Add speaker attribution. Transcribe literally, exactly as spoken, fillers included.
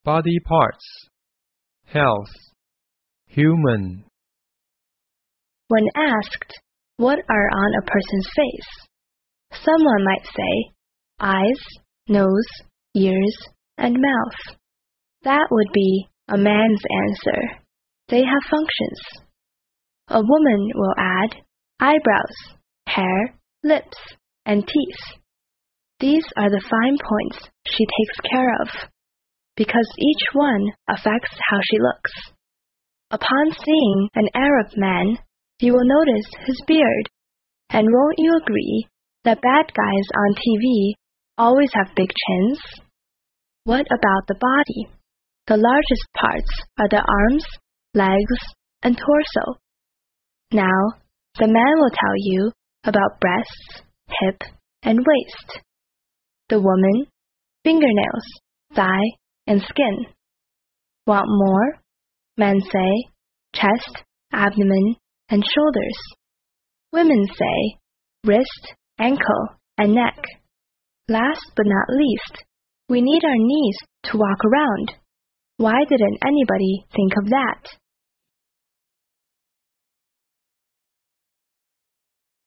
Speaker 1: body parts, health, human.
Speaker 2: When asked what are on a person's face, someone might say eyes, nose, ears, and mouth. That would be a man's answer. They have functions. A woman will add eyebrows, hair, lips, and teeth. These are the fine points she takes care of, because each one affects how she looks. Upon seeing an Arab man, you will notice his beard, and won't you agree that bad guys on T V always have big chins? What about the body? The largest parts are the arms, legs, and torso. Now, the man will tell you about breasts, hip, and waist. The woman, fingernails, thigh, and skin. Want more? Men say chest, abdomen, and shoulders. Women say wrist, ankle, and neck. Last but not least, we need our knees to walk around. Why didn't anybody think of that?